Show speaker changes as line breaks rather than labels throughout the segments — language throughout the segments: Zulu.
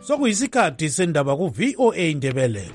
sokuyisikhathi sendaba ku-VOA Indebele.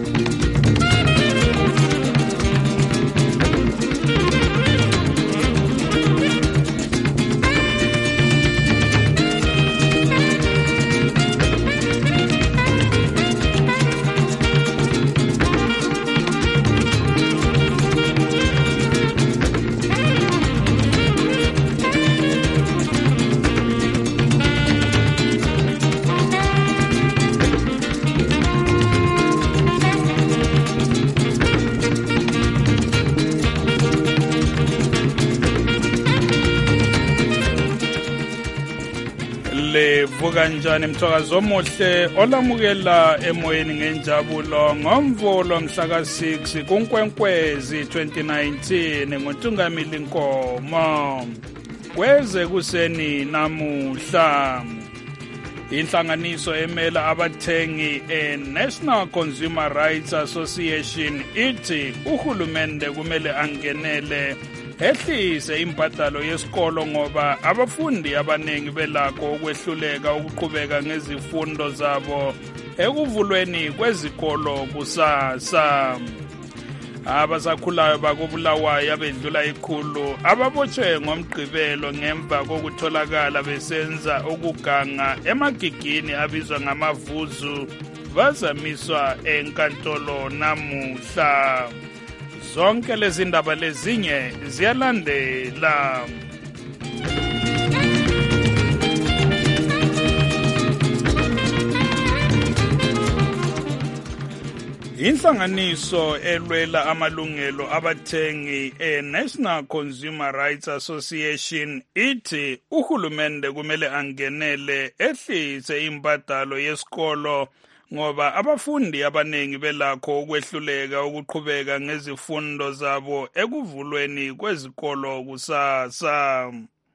Kanjani mthakazi omuhle olamukela emoyeni ngenjabulo ngomvulo mhla ka6 kuNkwenkwezi 2019 ngoNtungamili Nkomo kweze kuseni namuhla. Inhlanganiso emela abathengi National Consumer Rights Association ithi uhulumende kumele angenele ehlise imbadalo yesikolo ngoba abafundi abanengi belakho ukwehluleka ukuqhubeka ngezifundo zabo ekuvulweni kwezikolo kusasa. Abasakhulayo bakubulawayo abedlula ikhulu ababotshwe ngomgqibelo ngemva kokutholakala besenza ukuganga emagigini abizwa ngamavuzu bazamiswa enkantolo namuhla. Zonke lezi ndaba lezinye ziyalandela. Inhlanganiso elwela amalungelo abathengi National Consumer Rights Association ithi uhulumende kumele angenele ehlise imbadalo yesikolo ngoba abafundi abanengi belakho ukwehluleka ukuqhubeka ngezifundo zabo ekuvulweni kwezikolo kusasa.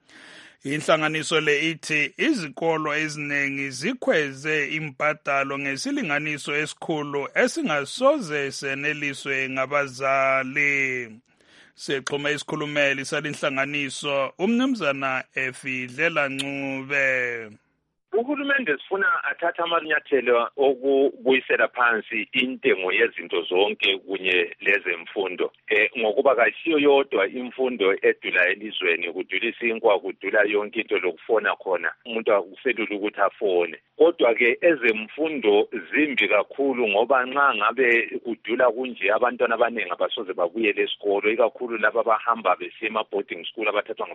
Inhlanganiso le ithi izikolo eziningi zikhweze imbadalo ngesilinganiso esikhulu esingasoze seneliswe ngabazali. Sexhume isikhulumeli salinhlanganiso umnumzana Efidlela Ncube.
Uhulumende sifuna athatha amanyathelo okubuyisela phansi intengo yezinto zonke kunye lezemfundo ngokuba kasiyo yodwa imfundo edula elizweni kudula isinkwa kudula yonke into lokufona khona umuntu uselula ukuthi afone kodwa ke ezemfundo zimbi kakhulu ngoba nxa ngabe kudula kunje abantwana abanengi abasoze babuyele esikolo ikakhulu laba abahamba besema boarding school abathathwa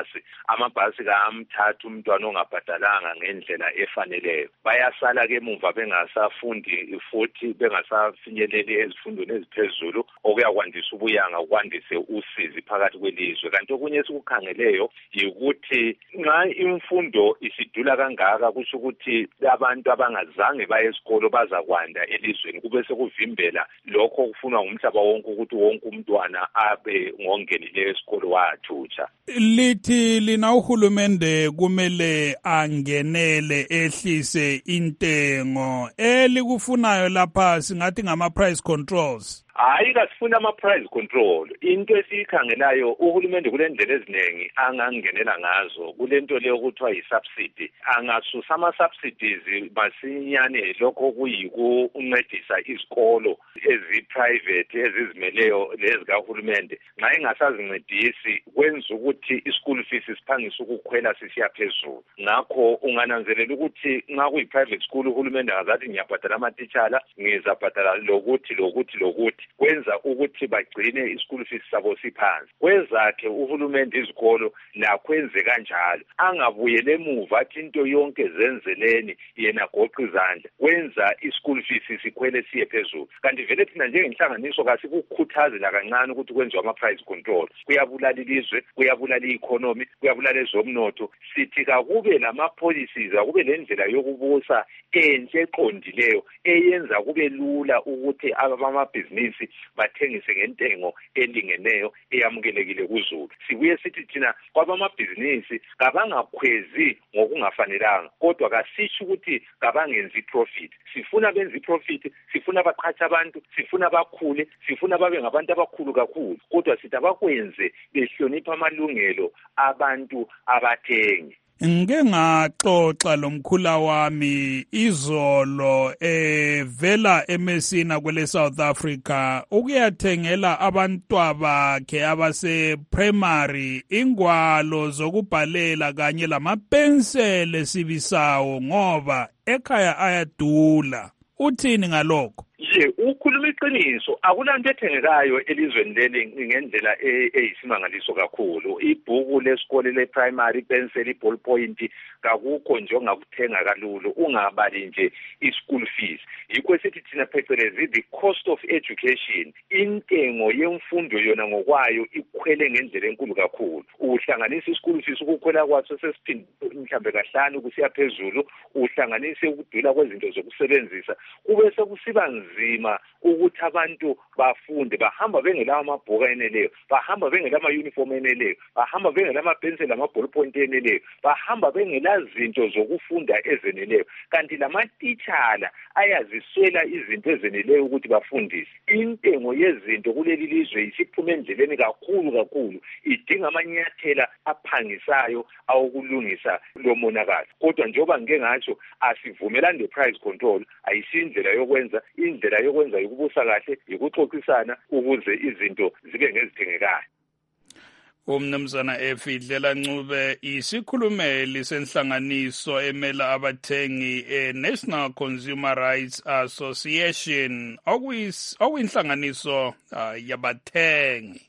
amabhasi kamthatha umntwana ongabhadalanga ngendlela efaneleyo bayasala ke emuva bengasafundi futhi bengasafinyeleli ezifundweni eziphezulu okuyakwandisa ubuyanga kwandise usizi phakathi kwelizwe kanti okunye esikukhangeleyo yikuthi nxa imfundo isidula kangaka kusho ukuthi abantu abangazange baye esikolo bazakwanda elizweni kube sekuvimbela lokho kufunwa ngumhlaba wonke ukuthi wonke umntwana abe ngongenileyo esikolo wathutsha.
Lithi lina uhulumende kumele angenele ehlise intengo elikufunayo lapha singathi ngama price controls.
Hayi kasifuna ama-price control. Into esiyikhangelayo uhulumende kule ndlela eziningi angangenela ngazo kulento leyo kuthiwa yi-subsidy. Angasusa ama-subsidies masinyane lokho kuyikuncedisa izikolo ezi-private ezizimeleyo lezikahulumende. Nxa engasazincedisi kwenza ukuthi i-school fees siphangise ukukhwela sisiya phezulu. Ngakho ungananzelela ukuthi nxa kuyi-private school uhulumende angazathi ngiyabhadala amatitshala ngizabhadala lokuthi kwenza ukuthi bagcine iskulu fees sabo siphansi. Kwezakhe uhulumende izikolo lakho enze kanjalo angabuyele emuva athi into yonke zenzeleni yena goqa izandla kwenza iskulu fees sikhwele siye phezulu. Kanti vele thina njengenhlanganiso kasikukhuthaza kancane ukuthi kwenziwe ama-price control. Kuyabulala ilizwe, kuyabulala i-economy, kuyabulala ezomnotho. Sithi kakube lama-policies akube lendlela yokubusa enhle eqondileyo eyenza kube lula ukuthi abamabhizinisi bathengise ngentengo elingeneyo eyamukelekile kuzulu. Sibuye sithi thina kwabamabhizinisi kabangakhwezi ngokungafanelanga kodwa kasisho ukuthi kabangenzi profit. Sifuna benze profit, sifuna baqhatsha abantu, sifuna bakhule, sifuna babe ngabantu abakhulu kakhulu kodwa sithi abakwenze behlonipha amalungelo abantu abathengi.
Ngike ngaxoxa lomkhula wami izolo vela eMessina kwele South Africa ukuyathengela abantwana bakhe abase primary ingwalo zokubhalela kanye lamapenseli sibisawo ngoba ekhaya ayadula. Uthini ngalokho?
Ukhuluma iqiniso, akulanto ethengekayo elizweni leli ngendlela eyisimangaliso kakhulu. Ibhuku lesikole le-primary, ipenseli, i-ballpoint, kakukho nje ongakuthenga kalulu ungabali nje i-school fees. Yikho sithi thina phecelezi the cost of education, intengo yemfundo yona ngokwayo ikhwele ngendlela enkulu kakhulu. Uhlanganisa i-school fees ukukhwela kwaso sesiphinde mhlambe kahlanu kusiya phezulu, uhlanganise ukudula kwezinto zokusebenzisa, kube sekusiba nzima ukuthi abantu bafunde, bahamba bengela amabhuku eneleyo, bahamba bengela ama-uniform eneleyo, bahamba bengela amapenseli, ama-ballpoint eneleyo, bahamba bengela zinto zokufunda ezeneleyo. Kanti lamatitshala ayaziswela izinto ezeneleyo ukuthi bafundise. Intengo yezinto kuleli lizwe isiphuma endleleni kakhulu, idinga amanyathela aphangisayo awokulungisa lo monakalo. Kodwa njengoba ngike ngatsho, asivumelani le-price control, ayisindlela yokwenza. Indlela yokwenza ukubusa kahle ukuxoxisana ukuze izinto zibe ngezithengekayo.
Umnumzana Efidlela Ncube isikhulumeli senhlanganiso emela abathengi National Consumer Rights Association okuyinhlanganiso yabathengi.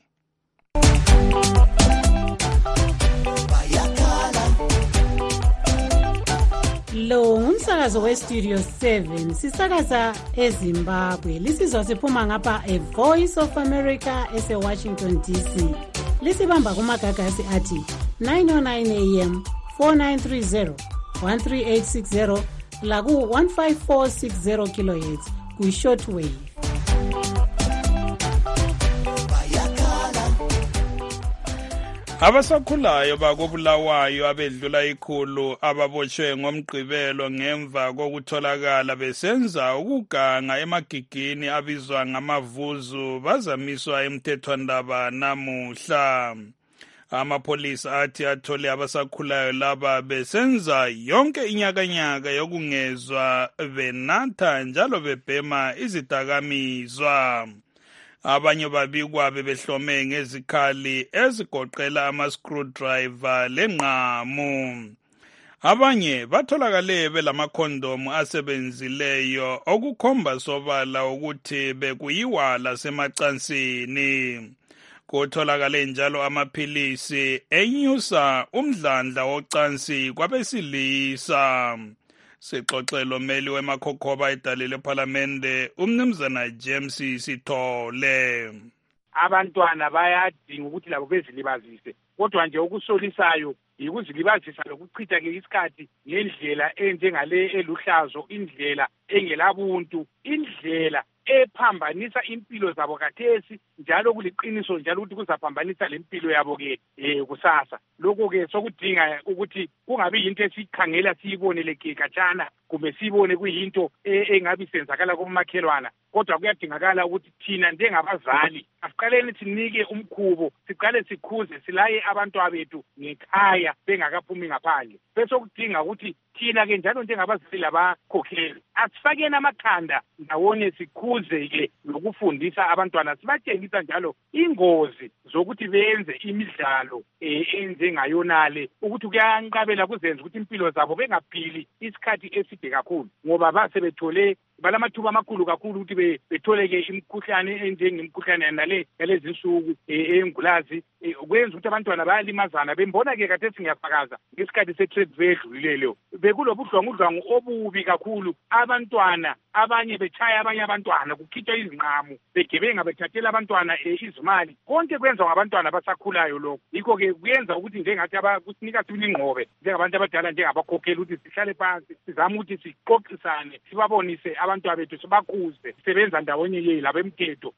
Lo ngumsakazo weStudio 7 sisakaza eZimbabwe. Lisizwa siphuma ngapha eVoice of America eseWashington DC. Lisibamba kumagagasi athi 909 AM 4930 13860 laku 15460 kHz ku shortwave.
Abasakhulayo bakobulawayo abedlula ikhulu ababotshwe ngomgqibelo ngemva kokutholakala besenza ukuganga emagigini abizwa ngamavuzu bazamiswa emthethwandaba namuhla. Amapholisa athi athole abasakhulayo laba besenza yonke inyakanyaka yokungezwa benatha njalo bebhema izidakamizwa. Abanye babikwa bebehlome ngezikhali ezigoqela ama-screwdriver lengqamu. Abanye batholakale belamakhondomu asebenzileyo okukhomba sobala ukuthi bekuyiwa lasemacansini. Kutholakale njalo amaphilisi enyusa umdlandla wocansi kwabesilisa. Sixoxelo meli wemakhokhoba edale lephalamende umnumzana James Sithole.
Abantwana bayadinga ukuthi labo bezilibazise, kodwa nje ukusolisayo yikuzilibazisa lokuchitha ke isikhathi ngendlela enjengale eluhlazo, indlela engelabuntu, indlela ephambanisa impilo zabo kathesi, njalo kuliqiniso njalo ukuthi kuzaphambanisa lempilo yabo ke kusasa. Lokho ke sokudinga ukuthi kungabi yinto esikhangela siyibonele ke katshana, kumbe siyibone kuyinto engabi senzakala kumakhelwana, kodwa kuyadingakala ukuthi thina njengabazali asiqaleni sinike umkhubo, siqale sikhuze silaye abantwana bethu ngekhaya bengakaphumi ngaphandle. Bese kudinga ukuthi thina ke njalo njengabazali labakhokheli asifakeni amakhanda ndawonye sikhuze ke lokufundisa abantwana, sibatshengisa njalo ingozi zokuthi benze imidlalo enjengayonale, ukuthi kuyanqabela kuzenza ukuthi impilo zabo bengaphili isikhathi eside kakhulu, ngoba basebethole balamathuba amakhulu kakhulu ukuthi betholeke imikhuhlane enjengemikhuhlane nale yalezi insuku engulazi. Kwenza ukuthi abantwana bayalimazana. Bembona ke kade singiyafakaza ngesikhathi se-trade fair edlulileleyo bekulobudlwangudlwangu obubi kakhulu. Abantwana abanye bechaya abanye abantwana, kukhitshwa izingqamu, begebenga bethathela abantwana izimali. Konke kwenza ngabantwana abasakhulayo lokho. Yikho ke kuyenza ukuthi njengathi kusinika sibili ingqobe njengabantu abadala njengabakhokheli ukuthi sihlale phansi sizame ukuthi sixoxisane, sibabonise abantwana bethu, sibakhuze, sisebenza ndawonye labemthetho.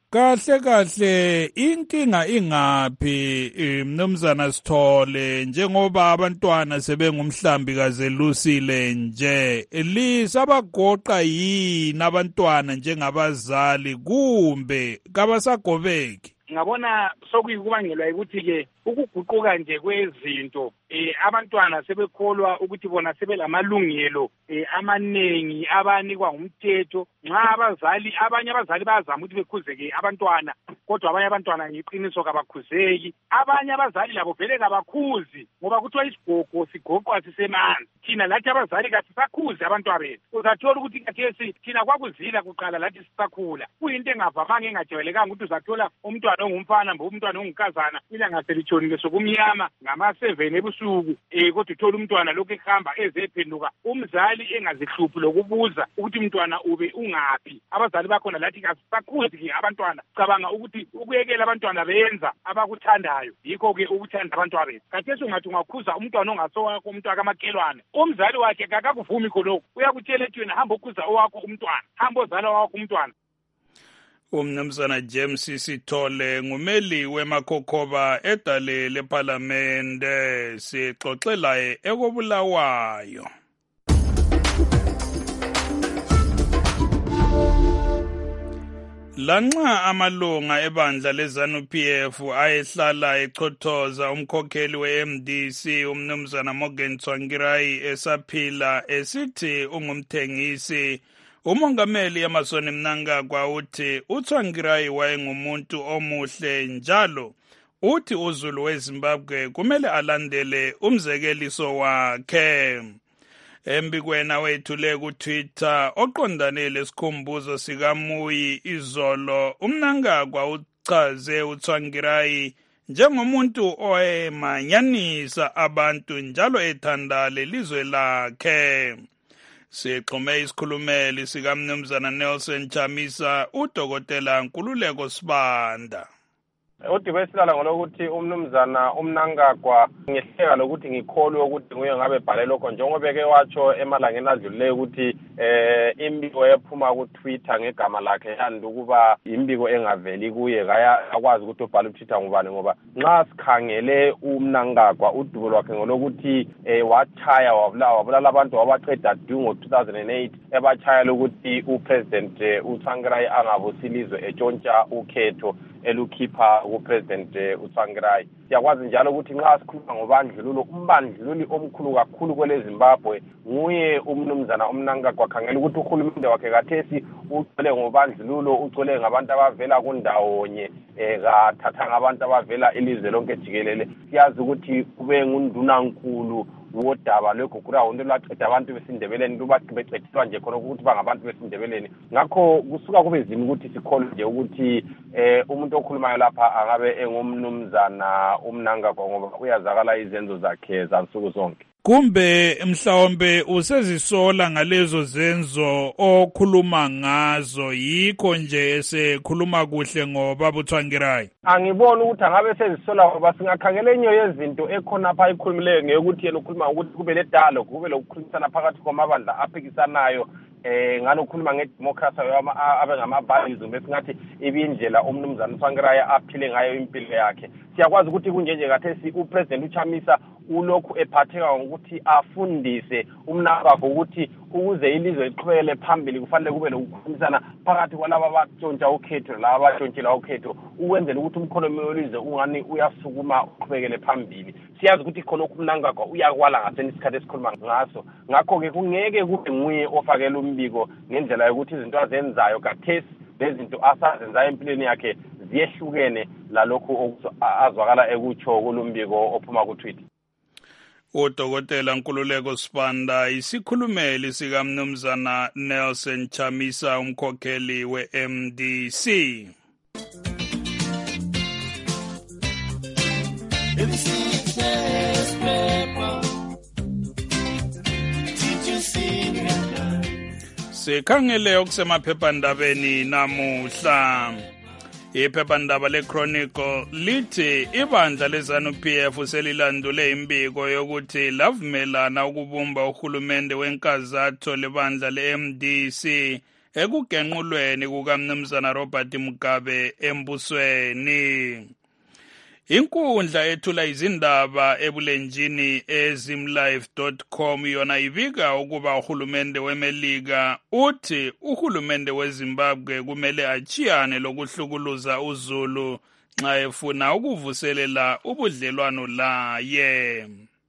Kahle inkinga ingaphi mnumzana Sithole, njengoba abantwana sebengumhlambi kazelusile nje, lisabagoqa yini abantwana njengabazali kumbe kabasagobeki?
ngabona sokuyikubangelwa ukuthi-ke ukuguquka nje kwezinto abantwana sebekholwa ukuthi bona sebelamalungelo amaningi abanikwa ngumthetho nxa abanye abazali bayazama ukuthi bekhuzeke abantwana kodwa abanye abantwana ngeqiniso kabakhuzeki abanye abazali labo vele kabakhuzi ngoba kuthiwa isigogo sigoqwa sisemanzi thina lathi abazali kasisakhuzi abantwana bethu uzathola ukuthi kathesi thina kwakuzila kuqala lathi sisakhula kuyinto engavamanga engajwayelekanga ukuthi uzathola umntwana ongumfana mbe umntwana ongunkazana ilanga selitshonile sokumnyama ngama-7 ebusuku kodwa uthola umntwana lokhu ehamba ezephenduka umzali engazihluphi lokubuza ukuthi umntwana ube ungaphi abazali bakhona lathi kasisakhuzi-ke abantwana cabanga ukuthi ukuyekela abantwana benza abakuthandayo yikho-ke ukuthanda abantwana bethu kathesi ungathi ungakhuza umntwana ongasowakho umntwana kamakelwane umzali wakhe kakakuvumi khonokho uyakutshela ethi wena hamba okhuza owakho umntwana hamba ozala owakho umntwana.
Umnumzana James Sithole ngumeli weMakhokhoba edale leParliamente sixoxela ekobulawayo. Lanxa amalunga ebandla leZANU-PF ayehlala echothoza umkhokheli we-MDC umnumzana Morgan Tsvangirai esaphila esithi ungumthengisi, umongameli Emmerson Mnangagwa uthi uTsvangirai wayengumuntu omuhle njalo uthi uZulu weZimbabwe kumele alandele umzekeliso wakhe. Embikweni wethule kuTwitter oqondane lesikhumbuzo sikaMuyi izolo uMnangagwa uchaze uTsvangirai njengomuntu oyemanyanisa abantu njalo ethanda lelizwe lakhe. Sixhume isikhulumeli sikaMnumzana Nelson Chamisa uDokotela Nkululeko Sibanda.
Udibesela ngolokuthi umnumzana uMnangagwa ngehleka lokuthi ngikholwe ukuthi nguye ngabe bhale lokho njengoba beke watsho emalangeni adlulileyo ukuthi imbiko ephuma ku Twitter ngegama lakhe yanda ukuba imbiko engaveli kuye akwazi ukuthi ubhale uTwitter ngubani ngoba nxa sikhangele uMnangagwa udubo lwakhe ngolokuthi wachaya wabulala abantu wabaqeda ngo 2008 ebachaya lokuthi uPresident uTsvangirai angabusilizwe etshontsha ukhetho elukhipha uPresident uTsvangirai. Siyakwazi njalo ukuthi nxa sikhuluma ngobandlululo umbandlululi omkhulu kakhulu kwele Zimbabwe nguye umnumzana uMnangagwa khangela ukuthi uhulumende wakhe kathesi ucole ngobandlululo ucole ngabantu abavela kundawonye kathathanga abantu abavela ilizwe lonke jikelele. Siyazi ukuthi kube ngundunankulu wodaba lwegugura into lwaqeda abantu besindebeleni lubaqedwa nje khona ukuthi bangabantu besindebeleni ngakho kusuka kube zini ukuthi sikholwe nje ukuthi umuntu okhulumayo lapha angabe engumnumzana uMnangagwa ngoba uyazakala izenzo zakhe zansuku zonke.
Kumbe mhlawumbe usezisola ngalezo zenzo okhuluma ngazo yikho nje esekhuluma kuhle ngoba uTsvangirai?
Angibona ukuthi angabe sezisola ngoba singakhangela enye yezinto ekhona lapha ikhulumileyo ngekuthi yena ukhuluma ukuthi kube ledalo kube lokukhulumisana phakathi kwamabandla aphikisanayo ngalokhuluma ngedemocracy abengama-values besingathi ibindlela umnumzana uTsvangirai aphile ngayo impilo yakhe. Siyakwazi ukuthi kunjenje kathesi uPresident uChamisa ulokhu ephatheka ngokuthi afundise uMnangagwa ukuthi ukuze ilizwe liqhubekele phambili kufanele kube lokukhulumisana phakathi kwalabo abatshontsha ukhetho laba abatshontshela ukhetho ukwenzela ukuthi umkhonomi welizwe ungani uyasukuma uqhubekele phambili. Siyazi ukuthi khonokho uMnangagwa uyakwala ngaseni isikhathi esikhuluma ngaso ngakho-ke kungeke kube nguye ofakela umbiko ngendlela yokuthi izinto azenzayo kathesi lezinto asazenzayo empilweni yakhe ziyehlukene lalokhu azwakala ekutsho kulumbiko ophuma kuTwitter.
Udokotela Nkululeko Sibanda isikhulumeli sikaMnumzana Nelson Chamisa umkhokheli we-MDC. Sikhangele okusemaphephandabeni namuhla. Iphephandaba leChronicle lithi ibandla leZANU-PF selilandule imbiko yokuthi lavumelana ukubumba uhulumende wenkazatho lebandla le-MDC ekugenqulweni kukaMnumzana Robert Mugabe embusweni. Inkundla ethula izindaba ebulenjini ezimlive.com yona ibika ukuba uhulumende weMelika uthi uhulumende weZimbabwe kumele achiyane lokuhlukuluza uZulu nxa efuna ukuvuselela ubudlelwano laye.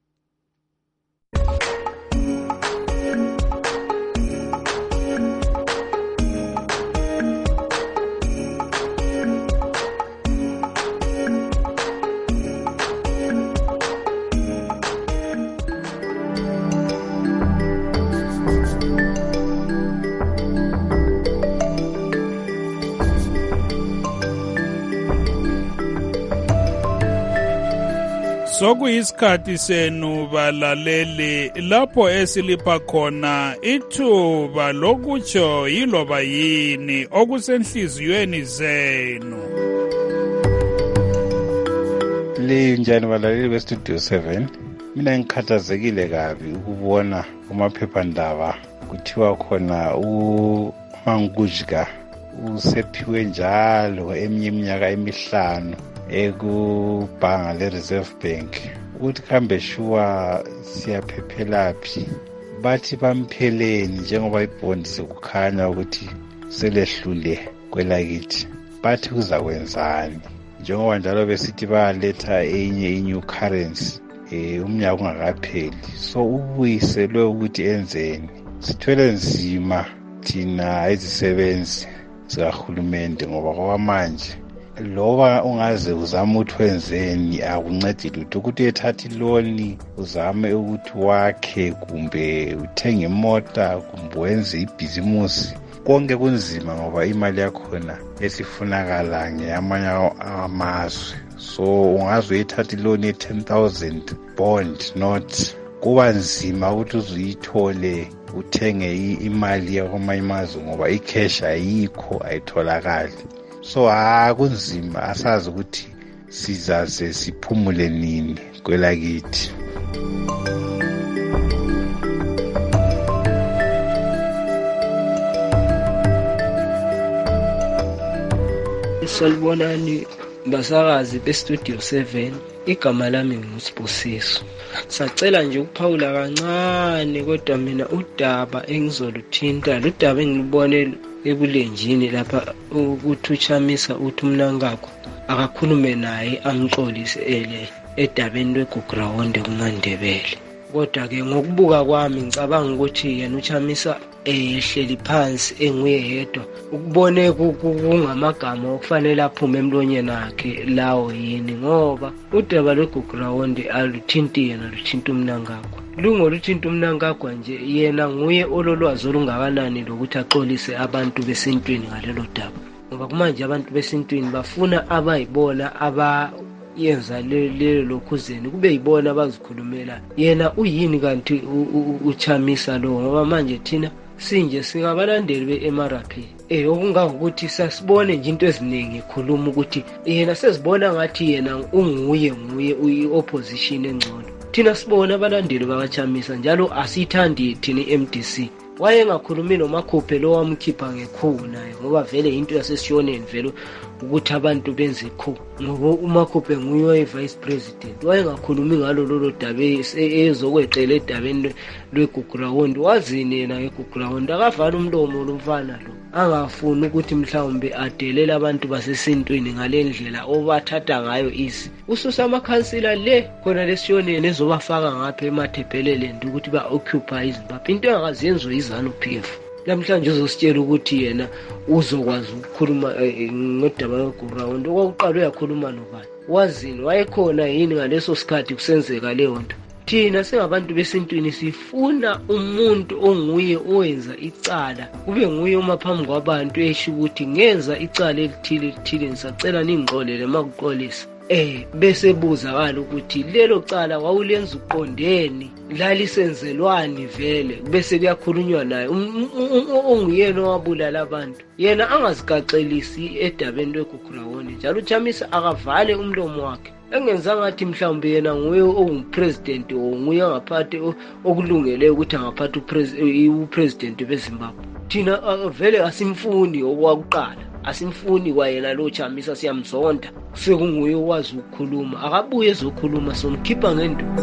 Sokuyisikhathi senu balaleli lapho esilipha khona ithuba lokutsho yiloba yini okusenhliziyweni zenu.
Linjani balaleli bestudio 7, mina ngikhathazekile kabi ukubona kumaphephandaba kuthiwa khona uMangujika usephiwe njalo eminye iminyaka emihlanu ekubhanga le-Reserve Bank ukuthi kambe shuwa siyaphephelaphi. Bathi bampheleni njengoba ibhondi sekukhanya ukuthi selehlule kwelakithi. Bathi kuzakwenzani njengoba njalo besithi bayaletha enye i-new currency umnyaka ungakapheli. So ubuyiselwe ukuthi enzeni. Sithwele nzima thina izisebenzi zikahulumende ngoba kwamanje loba ungaze uzame ukuthi wenzeni akuncedi lutho ukuthi ethatha iloni uzame ukuthi wakhe kumbe uthenge imota kumbe wenze ibhizimusi konke kunzima ngoba imali yakhona esifunakala ngeyamanye amazwe. So ungaze uyithatha iloni ye-10,000 bond not kuba nzima ukuthi uzuyithole uthenge imali yakwamanye amazwe ngoba icash ayikho ayitholakali. So kunzima asazi ukuthi sizaze siphumule nini kwelakithi.
Salibonani basakazi bestudio 7, igama lami nguSibusiso. Sacela nje ukuphawula kancane kodwa mina udaba engizoluthinta ludaba engilibone ebulenjini lapha ukuthi uChamisa uthi uMnangagwa akakhulume naye amxolise edabeni lweGugrawonde kuMandebele. Kodwa ke ngokubuka kwami ngicabanga ukuthi yena uChamisa ehleli phansi enguye yedwa ukubone kungamagama okufanele aphume emlonyeni wakhe lawo yini ngoba udaba lweGugrawonde aluthinti yena luthinta uMnangagwa. Lungoluthinta uMnangagwa nje yena nguye ololwazi olungakanani lokuthi axolise abantu besintwini ngalelo daba ngoba kumanje abantu besintwini bafuna abayibona yenza lelo lokhuzeni kube yibona abazikhulumela yena uyini kanti uChamisa lo ngoba manje thina sinje singabalandeli beMRP okungangokuthi sasibone nje into eziningi khuluma ukuthi yena sezibona ngathi yena unguye uyi-opposition engcono. Thina sibona abalandeli bakaChamisa njalo asithandi thina iMDC. Wayengakhulumi noMakhuphe lo wamkhipha ngekhu naye ngoba vele into yasesishoneni vele ukuthi abantu benze ikhu ngoba uMakhuphe nguye vice president. Wayengakhulumi ngalo lolo daba ezokweqela edabeni lweGugrawonde. Wazini yena ngeGugrawonde akavala umlomo lomfana lo angafuni ukuthi mhlawumbe adelele abantu basesintwini ngalendlela obathatha ngayo isi. Ususa amakhansila le khona lesishoneni ezobafaka ngapha emathebhelele ukuthi ba-occupy iZimbabwe. Into engakaziyenzo iZANU-PF. Namhlanje uzositshela ukuthi yena uzokwazi ukukhuluma ngodaba lweGugrawonde. Okokuqala uyakhuluma nobani? Wazini wayekhona yini ngaleso sikhathi kusenzeka leyo nto? Thina singabantu besintwini sifuna umuntu onguye owenza icala kube nguye uma phambi kwabantu esho ukuthi ngenza icala elithile ngisacela ningixolele makuxolisa bese buzakala ukuthi lelo cala wawulenza uqondeni lalisenzelwani vele bese kuyakhulunywa naye onguyena owabulala abantu yena angazigaxelisi edabeni lweGugrawonde njalo uChamisa akavale umlomo wakhe engenza ngathi mhlawumbe yena nguye ongupresident onguye ngaphathi okulungele ukuthi angaphathi upresident beZimbabwe. Thina vele asimfuni okwakuqala asimfuni kwayena lo Chamisa siyamzonda sekunguye owazi ukukhuluma akabuye ezokhuluma somkhipha ngenduku.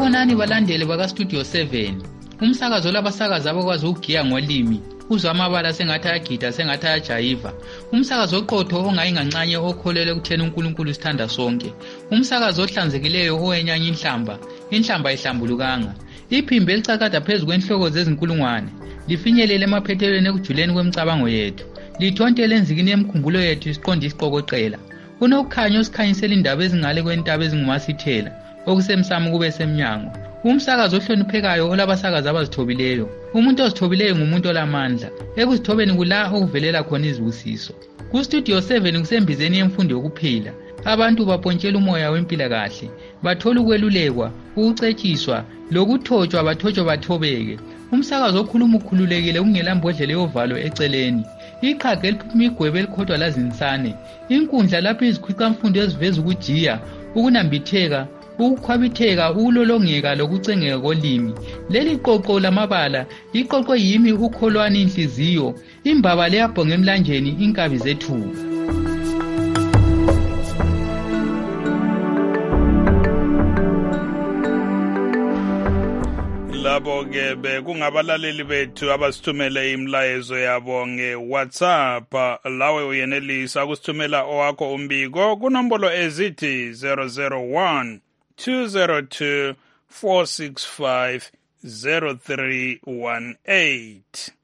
Sanibonani balandeli baka-Studio 7. Umsakazo labasakazi abakwazi ukugiya ngolimi. Uzwa amabala sengathi ayagida sengathi ayajayiva. Umsakazo oqotho ongayingancanye okholele ekutheni uNkulunkulu sithanda sonke. Umsakazo ohlanzekileyo owenyanya inhlamba ihlambulukanga. Iphimbo elicakada phezu kwenhloko zezinkulungwane lifinyelele emaphethelweni ekujuleni kwemicabango yethu. Lithontele enzikini yemkhumbulo yethu isiqonde isiqokoqela. Unokukhanya osikhanyisela indaba ezingale kwentaba ezingumasithela okusemsamo kube semnyango. Umsakazo ohloniphekayo olabasakazi abazithobileyo. Umuntu ozithobileyo ngumuntu olamandla. Ekuzithobeni kula okuvelela khona izibusiso. Ku-Studio 7 kusembizeni yemfundo yokuphila. Abantu bapontshela umoya wempilakahle, bathola ukwelulekwa, ukucetshiswa, lokuthotshwa bathobeke. Umsakazo okhuluma ukhululekile kungelambodlela yovalo eceleni. Iqhaga eliphuma igwebe elikhodwa lazinsane. Inkundla lapho izikhwicamfundo eziveza ukujiya, ukunambitheka, ukukhwabitheka, ukulolongeka lokucengeka kolimi. Leli qoqo lamabala, iqoqo yimi ukholwani inhliziyo, imbaba leyabhonga emlanjeni inkabi zethuba.
Labo-ke bekungabalaleli bethu abasithumele imlayezo yabo nge-WhatsApp. Lawe uyenelisa ukusithumela owakho umbiko kunombolo ezithi 001 202 465 0318.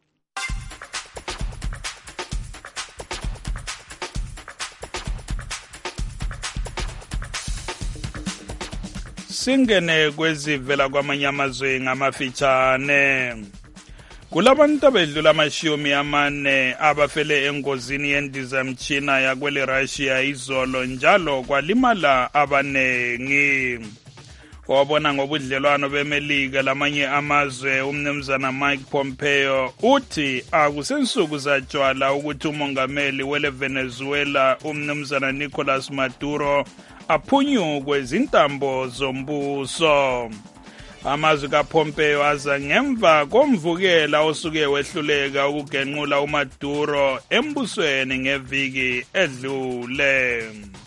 Singene kwezivela kwamanye amazwe ngamafitshane. Kulabantu abedlula amashumi abafele engozini yendizamtshina yakwele Russia izolo njalo kwalimala abanengi. Wabona ngobudlelwano beMelika lamanye amazwe umnumzana Mike Pompeo uthi akusensuku zatshwala ukuthi umongameli wele Venezuela umnumzana Nicolas Maduro aphunyukwe zintambo zombuso. Amazwi kaPompeo aza ngemva komvukela osuke wehluleka ukugenqula uMaduro embusweni ngeviki edlule.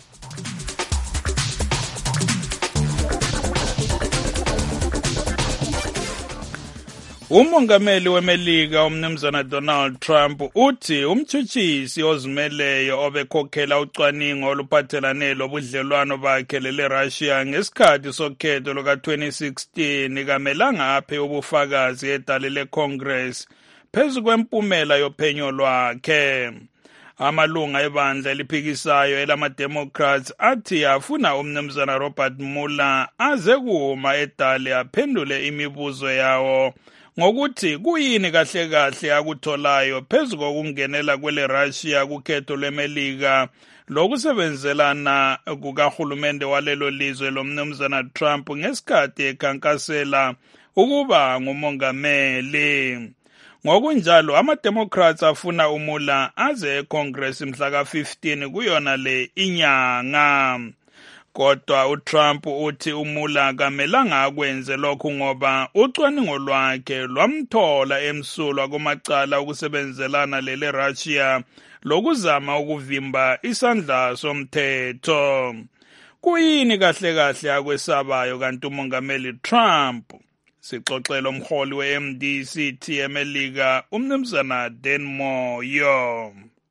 Umongameli weMelika umnumzana Donald Trump uthi umtshutshisi ozimeleyo obekhokhela ucwaningo oluphathelane lobudlelwano bakhe leRussia ngesikhathi sokhetho luka-2016 kamelanga aphe ubufakazi edale leCongress phezu kwempumela yophenyo lwakhe. Amalunga ebandla eliphikisayo elama-Democrats athi afuna umnumzana Robert Mueller aze kuma edale aphendule imibuzo yawo ngokuthi kuyini kahle akutholayo phezu kokungenela kwele Russia kukhetho lweMelika lokusebenzelana kukahulumende walelo lizwe lomnumzana Trump ngesikhathi ekhankasela ukuba ngumongameli. Ngokunjalo ama-Democrats afuna uMueller aze eCongress mhla ka-15 kuyona le inyanga. Kodwa uTrump uthi uMueller kamelanga akwenze lokhu ngoba ucwaningo lwakhe lwamthola emsulwa kumacala ukusebenzelana lele Russia lokuzama ukuvimba isandla somthetho. Kuyini kahle akwesabayo kanti umongameli Trump? Sixoxela umholi we-MDCT eMelika umnumzana Dan Moyo.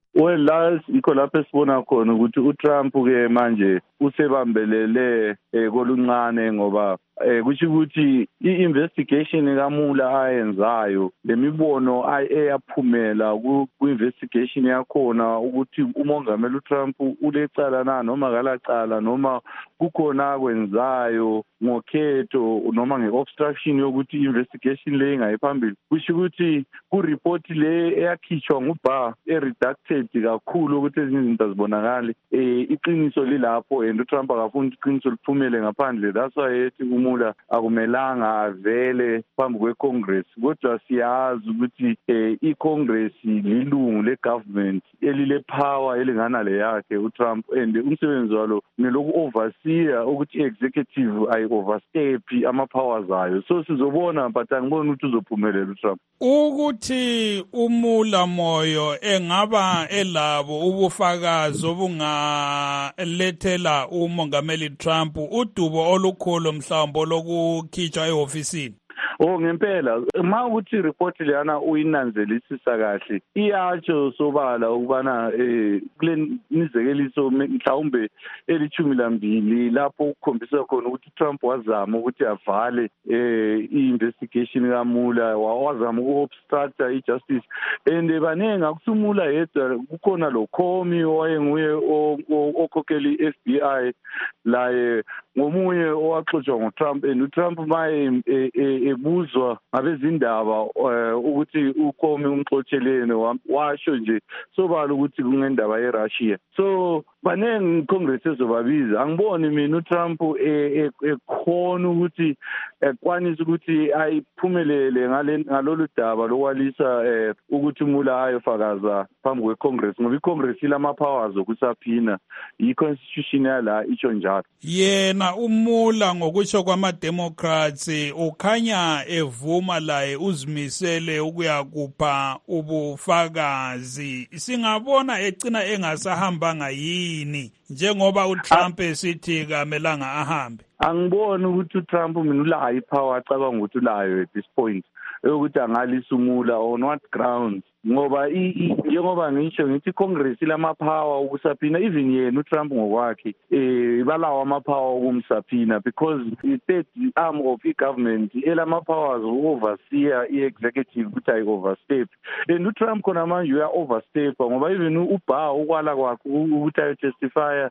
La ikho lapho esibona khona ukuthi uTrump-ke manje usebambelele koluncane ngoba kusho ukuthi i-investigation kaMueller ayenzayo lemibono eyaphumela ku-investigation yakhona ukuthi umongameli uTrump ulecala na noma kalacala noma kukhona akwenzayo ngokhetho noma nge-obstruction yokuthi i-investigation le ingayi phambili. Kusho ukuthi ku-report le eyakhishwa nguBarr redacted kakhulu ukuthi ezinye izinto azibonakali. Iqiniso lilapho and uTrump akafuni iqiniso liphumele ngaphandle. That's why ethi uMueller akumelanga avele phambi kweCongress. Kodwa siyazi ukuthi iCongress lilungu legovernment elile power elingana le yakhe uTrump and umsebenzi walo neloku overseer ukuthi executive overstep ama-powers ayo. So sizobona but angiboni ukuthi uzophumelela uTrump.
Ukuthi uMueller Moyo engaba elabo ubufakazi obungalethela umongameli Trump udubo olukhulu mhlawumbe lokukhitshwa ehofisini?
Ngempela uma ukuthi report leyana uyinanzelisisa kahle iyatsho sobala ukubana kule nizekeliso mhlawumbe eli-12 lapho ukukhombisa khona ukuthi Trump wazama ukuthi avale i-investigation kaMueller, wazama uku-obstruct i-justice, and baningi akusumula yedwa, kukhona lo Comey owayenguye okhokhela i-FBI laye ngomunye owaxotsha ngoTrump, and uTrump maye ebuzwa ngabezindaba ukuthi uComey umxotshelene washo nje sobala ukuthi kungendaba yeRussia. So baningi iCongress ezobabiza. Angiboni mina uTrump ekhona ukuthi ekwanisa ukuthi ayiphumelele ngalolu daba lokwalisa ukuthi uMueller ayofakaza phambi kweCongress, ngoba iCongress ilama powers okusaphina, i-constitution yala itsho njalo.
Yena uMueller ngokusho kwama-Democrats ukhanya evuma laye uzimisele ukuyakupha ubufakazi. Singabona egcina engasahambanga yini njengoba uTrump esithi kamelanga ahambe?
Angiboni ukuthi uTrump mina ulayo ipower acabanga ukuthi ulayo at this point ukuthi angalisa uMueller on what grounds, ngoba njengoba ngisho ngithi iCongress ilama-power ukusaphina, even yena uTrump ngokwakhe balawo ama-power ukumsaphina, because i-third arm of i-government elama-powers uku-overseer i-executive ukuthi ayi-overstep, and uTrump khona manje uya-overstepa, ngoba even uBarr ukwala kwakhe ukuthi ayotestifya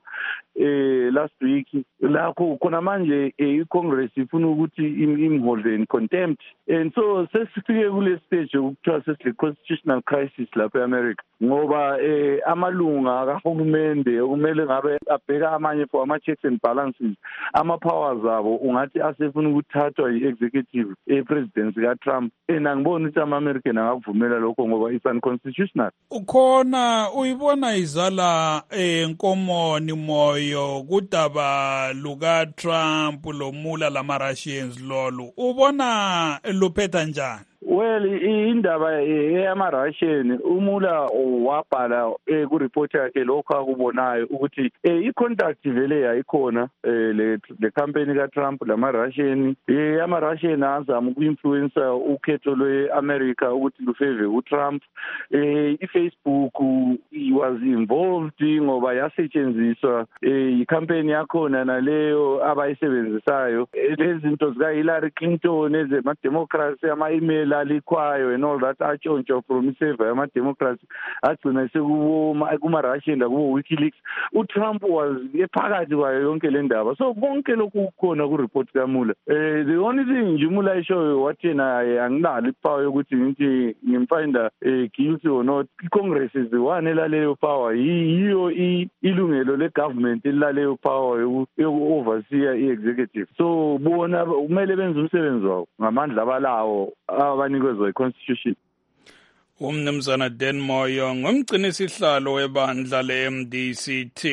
last week lakho khona manje iCongress ifuna ukuthi imholde in contempt, and so sesifike kule stage ukuthiwa sesile-constitutional crisis lapha eAmerica, ngoba amalunga kahulumende kumele ngabe abheka amanye for ama-checks and balances, ama-powers abo ungathi asefuna ukuthathwa yi-executive presidency kaTrump, and angiboni ukuthi ama-American angakuvumela lokho ngoba it's unconstitutional.
Ukhona uyibona izala enkomoni moyo kudaba lukaTrump lo Mueller lama-Russians lolu, ubona luphetha njani?
Well, indaba yama-Russian uMueller wabhala ku-report yakhe lokho akubonayo ukuthi i-contact vele yayikhona le campaign kaTrump lama-Russian, ama-Russian azama uku-influencer ukhetho lwe-America ukuthi lufave uTrump. I-Facebook was involved ngoba yasetshenziswa i-campaign yakhona naleyo abayisebenzisayo, lezi zinto zika-Hillary Clinton ezema-Democrats, ama-email alikwayo and all that atshontsho from iseva yama-Democrats agcina kuma-Russian lakubo-WikiLeaks. uTrump was ephakathi kwayo yonke le ndaba, so konke lokhu kukhona ku-report kaMueller. The only thing nje uMueller ishoyo wathi yena anginalo ipower yokuthi ngithi ngimfinda guilty or not. I-Congress is the one elaleyo power, yiyo ilungelo le-government elaleyo power yoku-overseer i-executive, so bona kumele benze umsebenzi wawo ngamandla abalawo abanikezwa i-constitution.
Umnumzana Dan Moyo ngumgcini sihlalo webandla le-MDCT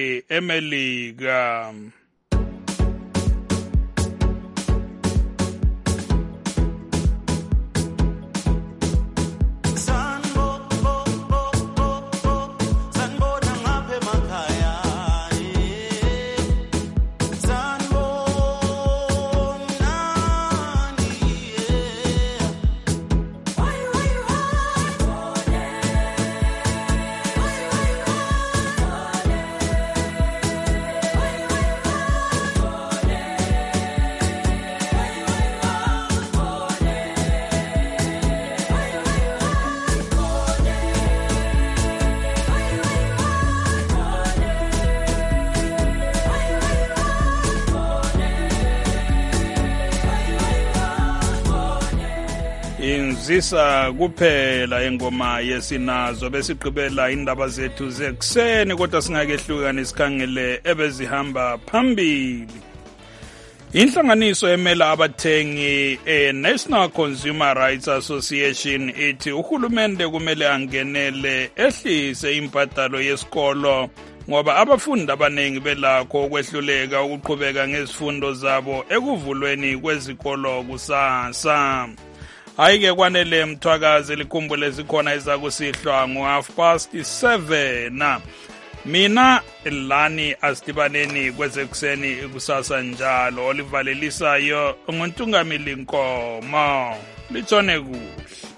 eMelika. Inzisa kuphela ingoma yesinazo besigqibela indaba zethu zekuseni, kodwa singakehlukani sikhangele ebezihamba phambili. Inhlanganiso emela abathengi National Consumer Rights Association ithi uhulumende kumele angenele ehlise impatalo yesikolo ngoba abafundi abaningi belakho ukwehluleka ukuqhubeka ngezifundo zabo ekuvulweni kwezikolo kusasa. Hayi-ke kwanele Mthwakazi likhumbule zikhona ezakusihlwa ngo7:30. Mina lani asidibaneni kwezekuseni kusasa njalo olivalelisayo nguNtungamili Nkomo. Litshone kuhle.